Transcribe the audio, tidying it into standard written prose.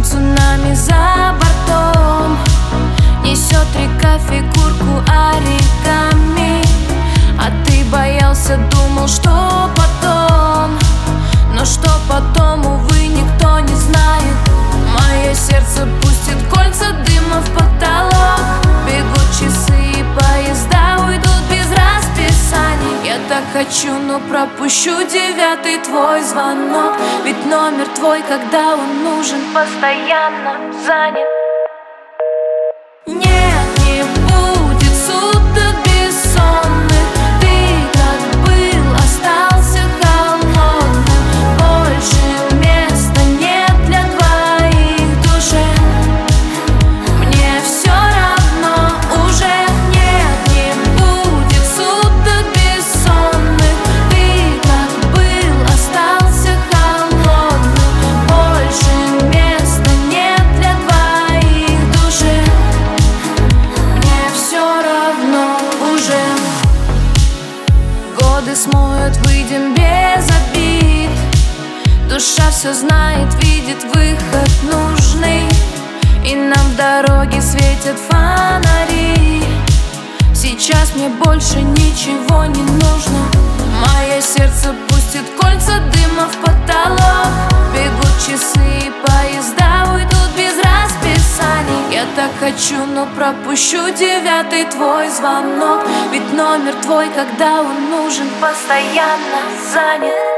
цунами за бортом. Несет река фигурку оригами. А ты боялся, думал, что потом. Но что потом, увы, никто не знает. Мое сердце пустит кольца дыма в потолок. Бегут часы и поезда уйдут без расписаний. Я так хочу, но пропущу 9-й твой звонок. Ведь номер твой, когда он нужен, постоянно занят. Нет, не будет суток бессонных. Ты как был, остался холодным. Больше места нет для двоих в душе. Мне все равно уже. Нет, не будет суток бессонных. Ты как был, остался холодным. Больше места нет для двоих в душе. Мне все равно уже. Годы смоют, выйдем без обид. Душа все знает, видит выход нужный. И нам в дороге светят фонари. Сейчас мне больше ничего не нужно. Мое сердце пустит кольца дыма в потолок. Бегут часы и поезда уйдут без расписаний. Я так хочу, но пропущу 9-й твой звонок. Ведь номер твой, когда он нужен, постоянно занят.